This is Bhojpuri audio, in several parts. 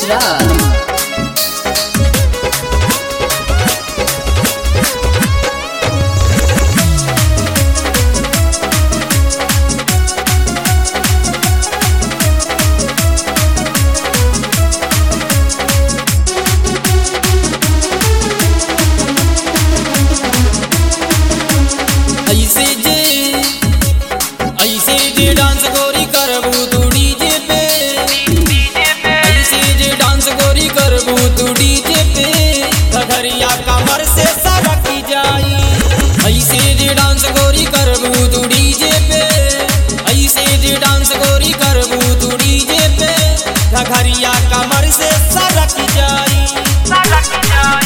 गुजरात। ऐसे जे डांस गोरी करबू तू डीजे पे, ऐसे जे डांस गोरी करबू तू डीजे पे, घघरिया कमर से सरक जाई। ऐसे जे डांस गोरी करबू तू डीजे पे, ऐसे जे डांस गोरी करबू तू डीजे पे, घघरिया कमर से सरक जाई, सरक जाई।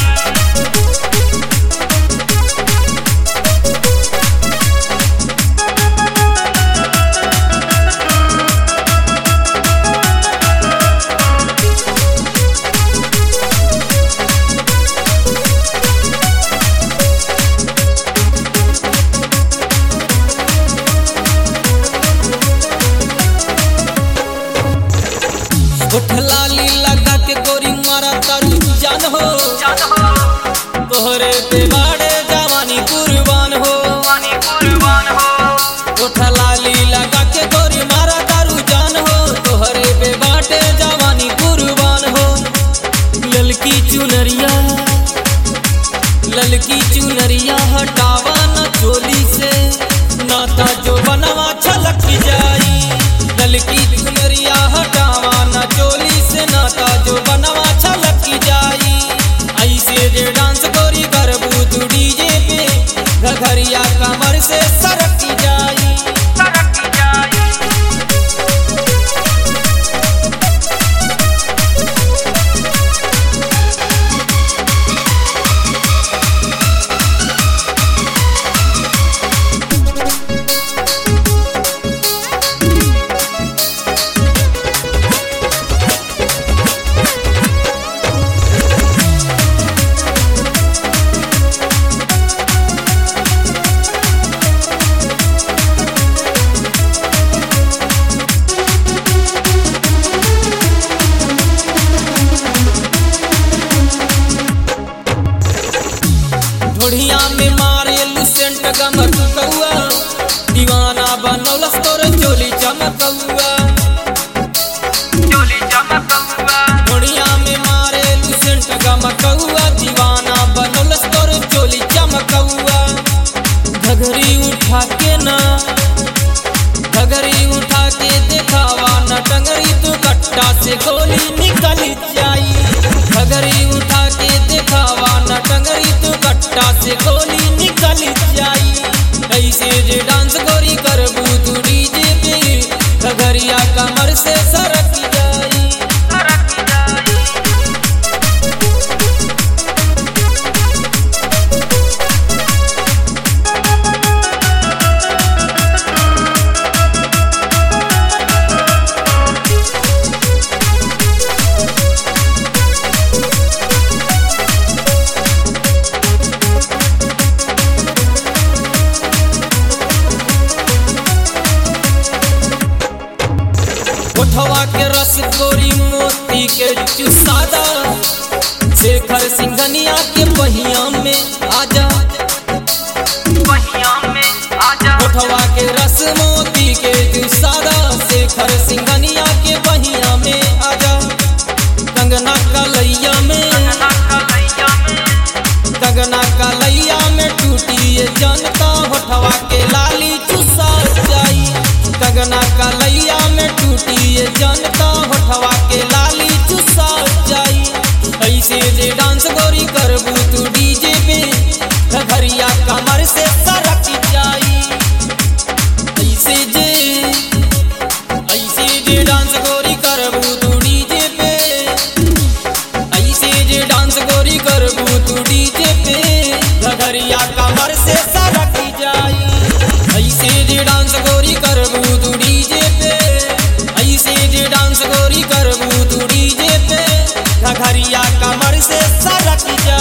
लाली लगा के गोरी मारा तारू जान हो, तोहरे पे बाड़े जवानी कुर्बान हो, उठा लाली लगा के गोरी मारा तारू जान हो, तोहरे पे बाटे जवानी कुर्बान हो। ललकी चुनरिया हटावा न चोली से, नाता जो बनवा छलक जाई। ललकी चुनरिया हटावा न चोली से, नाता जो बनवा छलक जाई। ऐसे जे डांस गोरी करबू तू डीजे पे, घघरिया कमर से सरक जाई, सरक जाई। ढोढ़िया में मारे लुसेंट गमक कौआ, दीवाना बनौलस तोर चोली चमकौआ, चोली चमकौआ। ढोढ़िया में मारे लुसेंट गमक कौआ, दीवाना बनौलस तोर चोली चमकौआ। घघरी उठा के देखावा न टंगरी, तू कट्टा से गोली निकल जाई। घघरी उठा के देखावा न टंगरी, तू कट्टा से गोली निकल जाई। ऐसे जे डांस गोरी करबू तू डीजे पे, घघरिया कमर से सरक जाई, सरक जाई। उठवा के रस गोरी मोती के चुसादा, शेखर सिंघनिया के पहिया में आजा, पहिया में आजा। उठवा के रस मोती के चुसादा, शेखर सिंघनिया के पहिया में आजा। कंगना कलैया में टूटी ये जनता, उठवा के लाली चुसा जाई। कंगना कलैया में टूटी ये जनता, उठवा के लाली चुसा जाई। ऐसे जे डांस गोरी करबू तू डीजे पे, घघरिया कमर से सरक जाई। ऐसे जे डांस गोरी करबू तू डीजे पे, ऐसे जे डांस गोरी करबू तू डीजे पे, घघरिया कमर से सरक जाई। ऐसे जे डांस गोरी करबू तू डीजे पे, ऐसे जे डांस गोरी करबू तू डीजे पे, घघरिया कमर से सरक जाई।